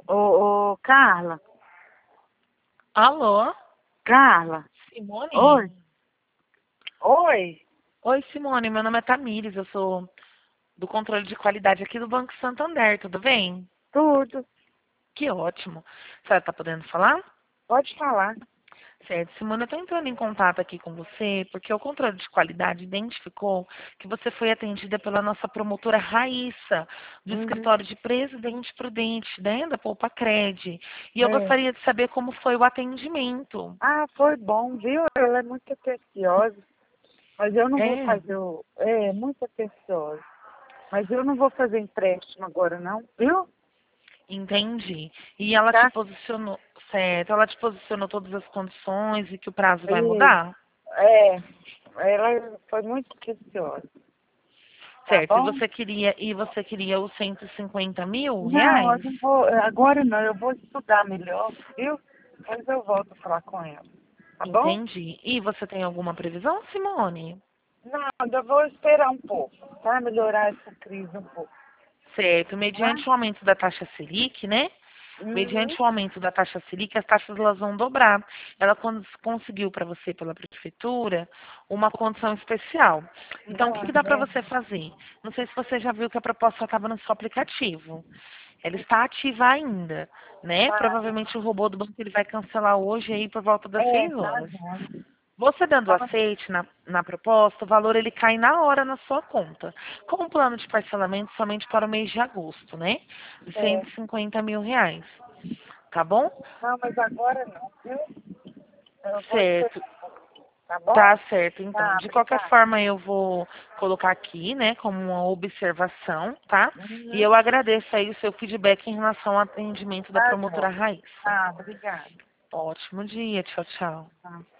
Carla. Alô? Carla. Simone? Oi. Oi. Oi, Simone. Meu nome é Tamires. Eu sou do controle de qualidade aqui do Banco Santander. Tudo bem? Tudo. Que ótimo. A senhora está podendo falar? Pode falar. Certo, Simone, eu estou entrando em contato aqui com você porque o controle de qualidade identificou que você foi atendida pela nossa promotora Raíssa, do Uhum. escritório de Presidente Prudente, né, da Poupa Cred. E eu É. gostaria de saber como foi o atendimento. Ah, foi bom, viu? Ela é muito atenciosa. Mas eu não vou É, fazer o. É, muito atenciosa. Mas eu não vou fazer empréstimo agora, não, viu? entendi. E ela te Tá? posicionou, certo, ela te posicionou todas as condições e que o prazo vai E, mudar? é. Ela foi muito atenciosa. Tá Certo, bom? e você queria os 150 mil Não, eu reais? não vou. Agora não, eu vou estudar melhor, viu? Depois eu volto a falar com ela. Tá bom? Entendi. E você tem alguma previsão, Simone? Nada, eu vou esperar um pouco, tá? Melhorar essa crise um pouco, Certo. tá? Mediante o aumento da taxa Selic, né? Uhum. Mediante o aumento da taxa Selic, as taxas elas vão dobrar. Ela conseguiu para você, pela prefeitura, uma condição especial. Então, o que Ah, que dá para é. você fazer? Não sei se você já viu que a proposta estava no seu aplicativo. Ela está ativa ainda, né? Tá, Provavelmente o robô do banco ele vai cancelar hoje aí por volta das é, 6 tá horas. bom. Você dando Tá, aceite na proposta, o valor ele cai na hora na sua conta. Com um plano de parcelamento somente para o mês de agosto, né? De é. 150 mil reais. Tá bom? Não, mas agora não, viu? Eu vou Certo. esperar, tá bom? Tá certo, então. Tá, De qualquer obrigada. forma, eu vou colocar aqui, né, como uma observação, tá? E Uhum. eu agradeço aí o seu feedback em relação ao atendimento da Tá, promotora João. Raíssa. Tá, obrigada. Ótimo dia. Tchau, tchau. Tá.